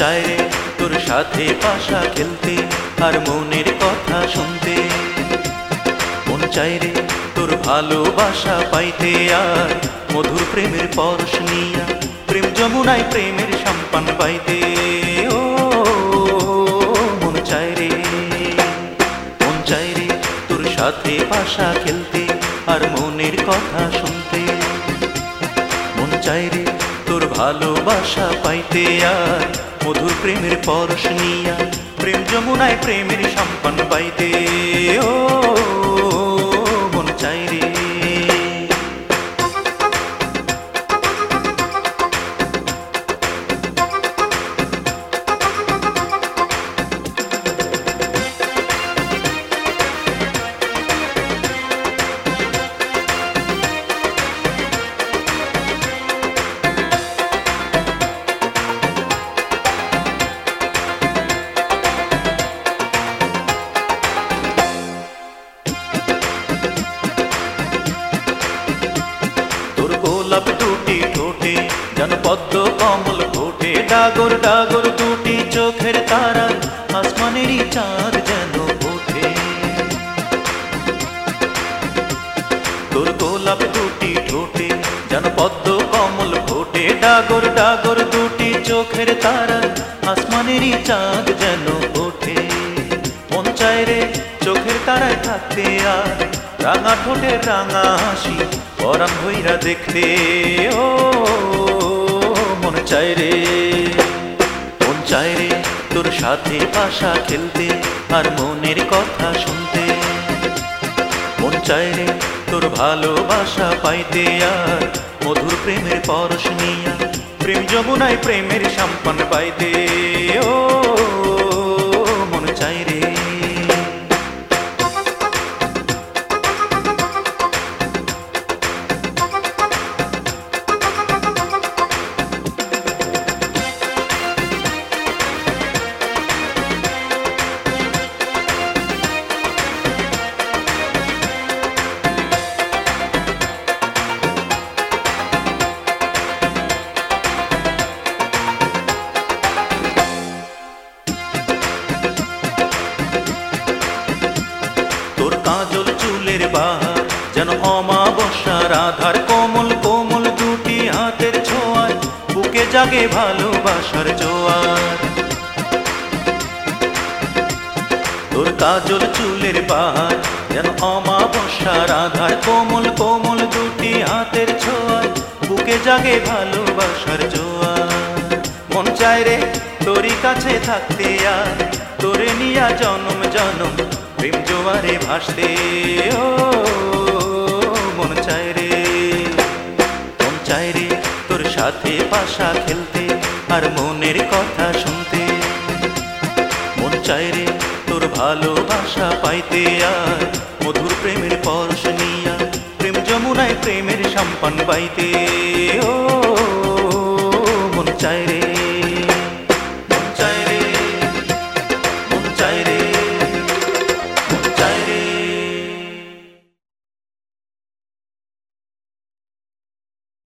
চায় রে তোর সাথে পাশা খেলতে আর মনের কথা শুনতে। মন চায় রে তোর ভালোবাসা পাইতে আর মধুর প্রেমের পরশ নিয়া প্রেম যমুনায় প্রেমের সম্পান পাইতে। ও মন চায় রে, মন চায় রে তোর সাথে পাশা খেলতে আর মনের কথা শুনতে। মন চায় রে তোর ভালোবাসা পাইতে আর মধুর প্রেমের পরশ নিয়া প্রেম যমুনায় প্রেমের সম্পান পাইতে। ও মন চায় রে। গোলাপ দুটি ঠোঁটে যেন পদ্ম কমল ফোটে, ডাগর ডাগর দুটি চোখের তারা আসমানেরই চাঁদ যেন ওঠে। তোর গোলাপ দুটি ঠোঁটে যেন পদ্ম কমল ফোটে, ডাগর ডাগর দুটি চোখের তারা আসমানেরই চাঁদ যেন ওঠে। মন চায় রে চোখের তারায় থাকতে আর রাঙা ঠোঁটের রাঙা হাসি পরাণ হইরা দেখতে। ও মন চায় রে, মন চায় রে তোর সাথে পাশা খেলতে আর মনের কথা শুনতে। মন চায় রে তোর ভালোবাসা পাইতে আর মধুর প্রেমের পরশ নিয়া প্রেম যমুনায় প্রেমের সম্পান পাইতে। ও মন চায় রে। তোর কাজল চুলের বাহার যেন অমাবস্যার আধার, কোমল কোমল দুটি হাতের ছোঁয়ায় বুকে জাগে ভালোবাসার জোয়ার। তোর কাজল চুলের বাহার যেন অমাবস্যার আধার, কোমল কোমল দুটি হাতের ছোঁয়ায় বুকে জাগে ভালোবাসার জোয়ার। মন চায় রে তোরই কাছে থাকতে আর তোরে নিয়া জনম জনম প্রেম জোয়ারে ভাসতে। ও মন চায় রে, মন চায় রে তোর সাথে পাশা খেলতে আর মনের কথা শুনতে। মন চায় রে তোর ভালোবাসা পাইতে আর মধুর প্রেমের পরশ নিয়া প্রেম যমুনায় প্রেমের সম্পান পাইতে। ও